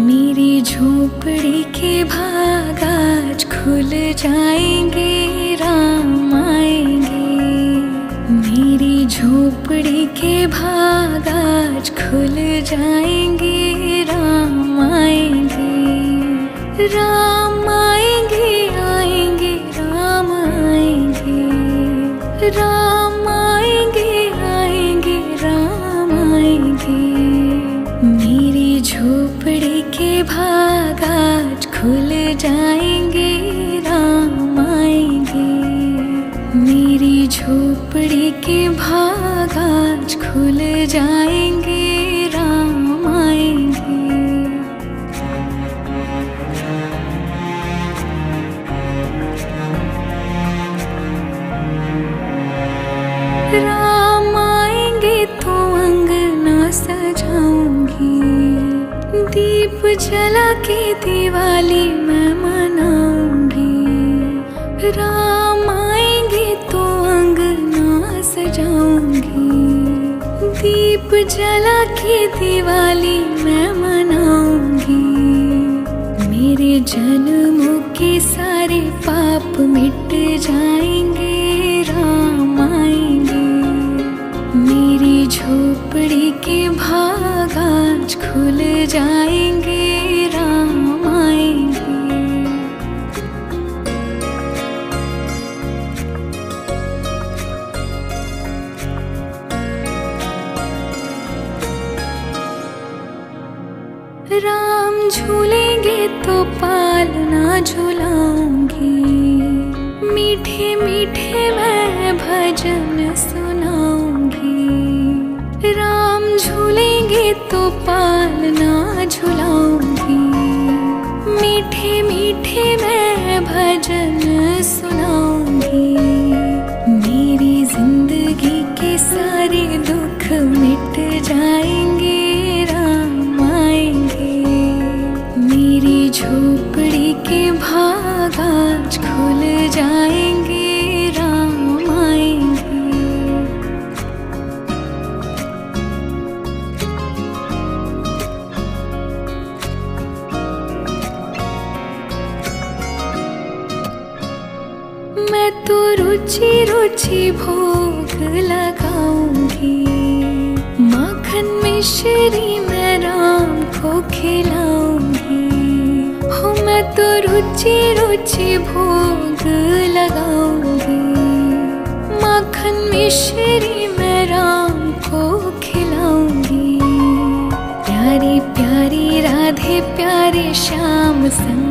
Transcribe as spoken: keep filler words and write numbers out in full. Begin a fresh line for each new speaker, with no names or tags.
मेरी झोपड़ी के भाग आज खुल जाएंगे, राम आएंगे। मेरी झोपड़ी के भाग आज खुल जाएंगे, राम आएंगे। राम आएंगे, आएंगे, राम आएंगे। राम आएंगे, आएंगे, राम आएंगे। मेरी झोपड़ी के भाग आज खुल जाएंगे, राम आएंगे। मेरी झोपड़ी के भाग आज खुल जाएंगे, राम आएंगे। राम आएंगे तो अंगना सजाऊंगी, दीप जला के दिवाली मैं मनाऊंगी। राम आएंगे तो अंगना सजाऊंगी, दीप जला के दिवाली मैं मनाऊंगी। मेरे जन्मों के सारे पाप मिट जाएंगे, राम आएंगे। मेरी झोपड़ी के भाग आज खुल जाएंगे, राम आएंगे। राम झूलेंगे तो पालना झुलाऊंगी, मीठे मीठे मैं भजन सुनाऊंगी। राम झूलेंगे तो पालना झुलाऊंगी, मीठे मीठे मैं भजन सुनाऊंगी। मेरी जिंदगी के सारे दुख मिट जाएंगे, राम आएंगे। मेरी झोपड़ी के भाग आज खुल जाएंगे, राम आएंगे। मैं तो रुचि रुचि भोग लगाऊंगी, माखन मिश्री मैं राम को खिलाऊंगी। हो मैं तो रुचि रुचि भोग लगाऊंगी, माखन मिश्री मैं राम को खिलाऊंगी। प्यारी प्यारी राधे प्यारे श्याम संग